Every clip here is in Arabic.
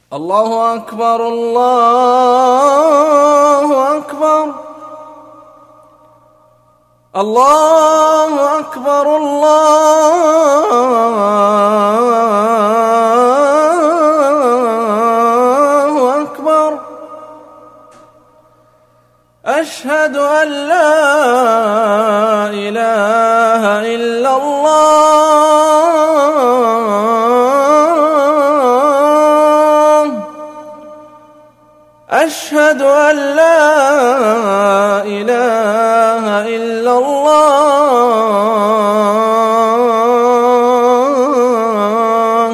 الله أكبر الله أكبر الله أكبر الله أكبر. أشهد أن لا إله إلا الله. أشهد أن لا إله إلا الله.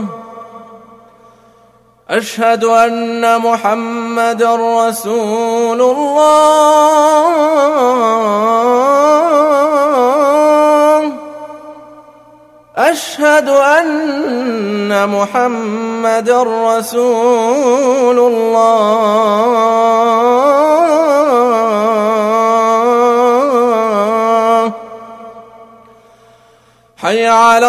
أشهد أن محمدًا رسول الله. أشهد أن محمدًا رسول الله. حي على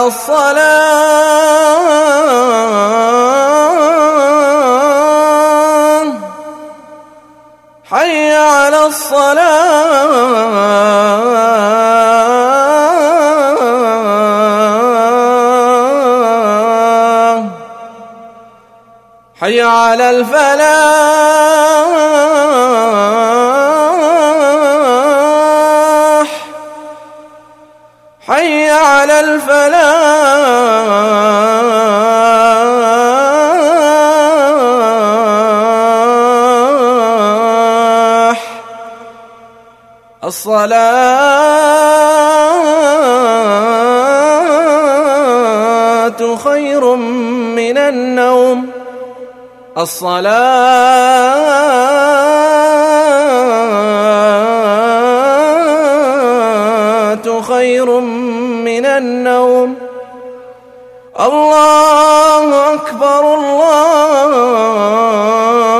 الصلاة. حي على الصلاة. حي على الفلاح. حي على الفلاح. الصلاة خير من النوم. الصلاة خير من النوم. الله أكبر الله